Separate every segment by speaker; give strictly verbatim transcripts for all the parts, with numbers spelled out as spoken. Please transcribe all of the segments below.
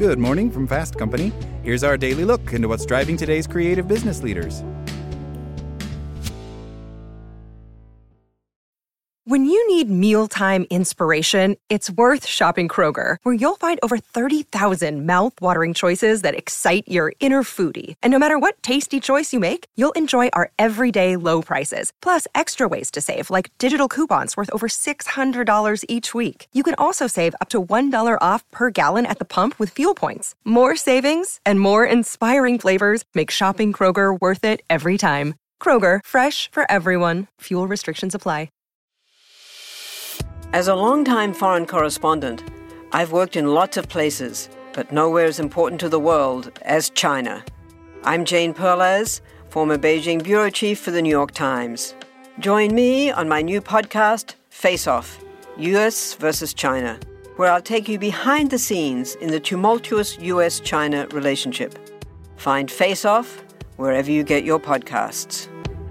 Speaker 1: Good morning from Fast Company. Here's our daily look into what's driving today's creative business leaders.
Speaker 2: When you need mealtime inspiration, it's worth shopping Kroger, where you'll find over thirty thousand mouth-watering choices that excite your inner foodie. And no matter what tasty choice you make, you'll enjoy our everyday low prices, plus extra ways to save, like digital coupons worth over six hundred dollars each week. You can also save up to one dollar off per gallon at the pump with fuel points. More savings and more inspiring flavors make shopping Kroger worth it every time. Kroger, fresh for everyone. Fuel restrictions apply.
Speaker 3: As a longtime foreign correspondent, I've worked in lots of places, but nowhere as important to the world as China. I'm Jane Perlez, former Beijing bureau chief for the New York Times. Join me on my new podcast, Face Off, U S versus China, where I'll take you behind the scenes in the tumultuous U S China relationship. Find Face Off wherever you get your podcasts.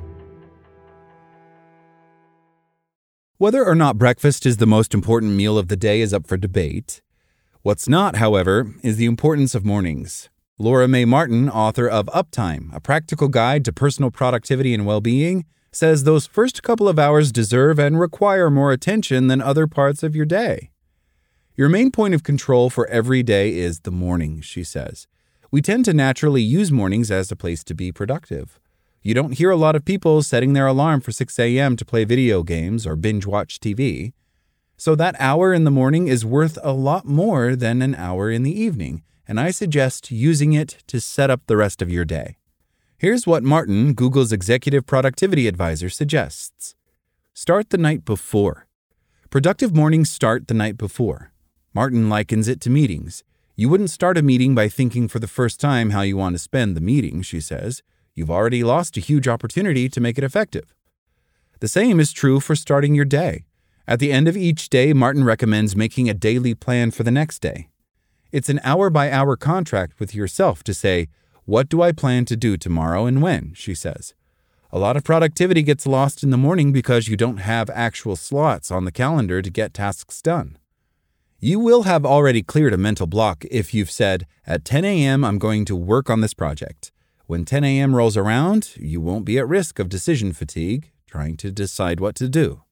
Speaker 1: Whether or not breakfast is the most important meal of the day is up for debate. What's not, however, is the importance of mornings. Laura May Martin, author of Uptime, A Practical Guide to Personal Productivity and Well-Being, says those first couple of hours deserve and require more attention than other parts of your day. Your main point of control for every day is the morning, she says. We tend to naturally use mornings as a place to be productive. You don't hear a lot of people setting their alarm for six a.m. to play video games or binge-watch T V. So that hour in the morning is worth a lot more than an hour in the evening, and I suggest using it to set up the rest of your day. Here's what Martin, Google's executive productivity advisor, suggests. Start the night before. Productive mornings start the night before. Martin likens it to meetings. You wouldn't start a meeting by thinking for the first time how you want to spend the meeting, she says. You've already lost a huge opportunity to make it effective. The same is true for starting your day. At the end of each day, Martin recommends making a daily plan for the next day. It's an hour-by-hour contract with yourself to say, what do I plan to do tomorrow and when, she says. A lot of productivity gets lost in the morning because you don't have actual slots on the calendar to get tasks done. You will have already cleared a mental block if you've said, at ten a.m. I'm going to work on this project. When ten a.m. rolls around, you won't be at risk of decision fatigue, trying to decide what to do.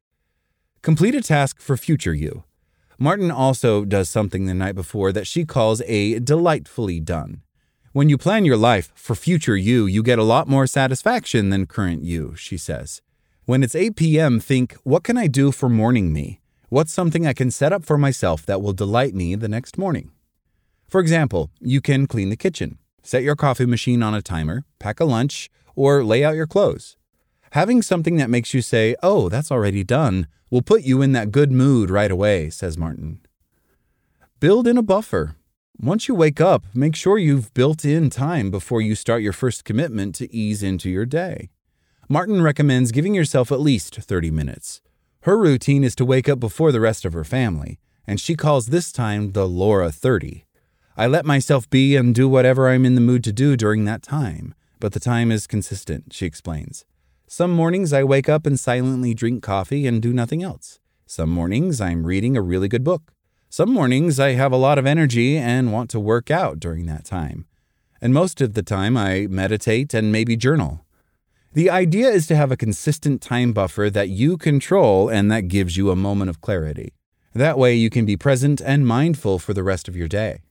Speaker 1: Complete a task for future you. Martin also does something the night before that she calls a delightfully done. When you plan your life for future you, you get a lot more satisfaction than current you, she says. When it's eight p.m., think, what can I do for morning me? What's something I can set up for myself that will delight me the next morning? For example, you can clean the kitchen. Set your coffee machine on a timer, pack a lunch, or lay out your clothes. Having something that makes you say, oh, that's already done, will put you in that good mood right away, says Martin. Build in a buffer. Once you wake up, make sure you've built in time before you start your first commitment to ease into your day. Martin recommends giving yourself at least thirty minutes. Her routine is to wake up before the rest of her family, and she calls this time the Laura thirty. I let myself be and do whatever I'm in the mood to do during that time, but the time is consistent, she explains. Some mornings I wake up and silently drink coffee and do nothing else. Some mornings I'm reading a really good book. Some mornings I have a lot of energy and want to work out during that time. And most of the time I meditate and maybe journal. The idea is to have a consistent time buffer that you control and that gives you a moment of clarity. That way you can be present and mindful for the rest of your day.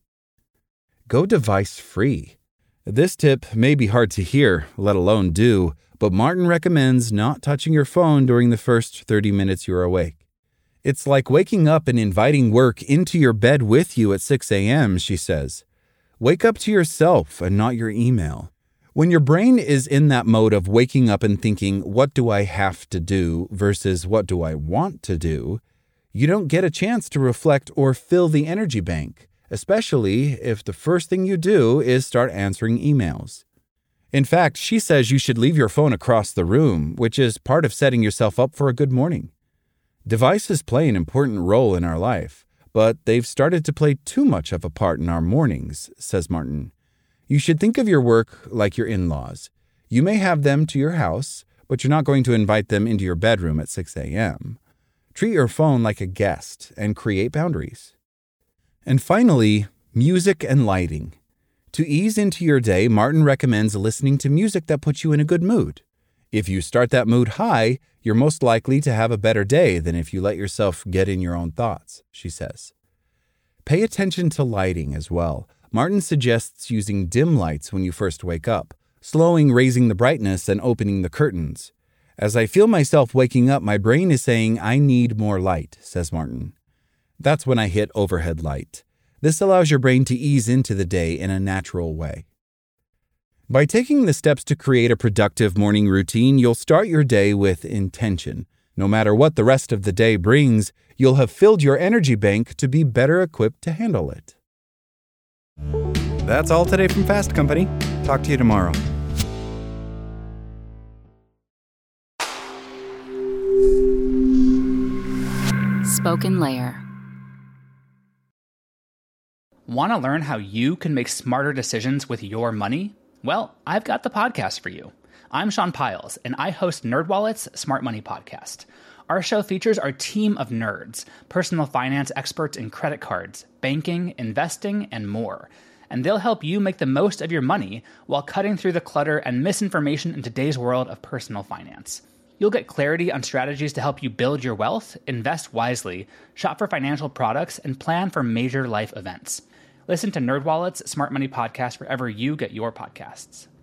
Speaker 1: Go device-free. This tip may be hard to hear, let alone do, but Martin recommends not touching your phone during the first thirty minutes you're awake. It's like waking up and inviting work into your bed with you at six a.m., she says. Wake up to yourself and not your email. When your brain is in that mode of waking up and thinking, what do I have to do versus what do I want to do, you don't get a chance to reflect or fill the energy bank. Especially if the first thing you do is start answering emails. In fact, she says you should leave your phone across the room, which is part of setting yourself up for a good morning. Devices play an important role in our life, but they've started to play too much of a part in our mornings, says Martin. You should think of your work like your in-laws. You may have them to your house, but you're not going to invite them into your bedroom at six a.m. Treat your phone like a guest and create boundaries. And finally, Music and lighting. To ease into your day, Martin recommends listening to music that puts you in a good mood. If you start that mood high, you're most likely to have a better day than if you let yourself get in your own thoughts, she says. Pay attention to lighting as well. Martin suggests using dim lights when you first wake up, slowing raising the brightness and opening the curtains. As I feel myself waking up, my brain is saying I need more light, says Martin. That's when I hit overhead light. This allows your brain to ease into the day in a natural way. By taking the steps to create a productive morning routine, you'll start your day with intention. No matter what the rest of the day brings, you'll have filled your energy bank to be better equipped to handle it. That's all today from Fast Company. Talk to you tomorrow.
Speaker 4: Spoken Layer.
Speaker 5: Want to learn how you can make smarter decisions with your money? Well, I've got the podcast for you. I'm Sean Piles, and I host NerdWallet's Smart Money Podcast. Our show features our team of nerds, personal finance experts in credit cards, banking, investing, and more. And they'll help you make the most of your money while cutting through the clutter and misinformation in today's world of personal finance. You'll get clarity on strategies to help you build your wealth, invest wisely, shop for financial products, and plan for major life events. Listen to NerdWallet's Smart Money Podcast wherever you get your podcasts.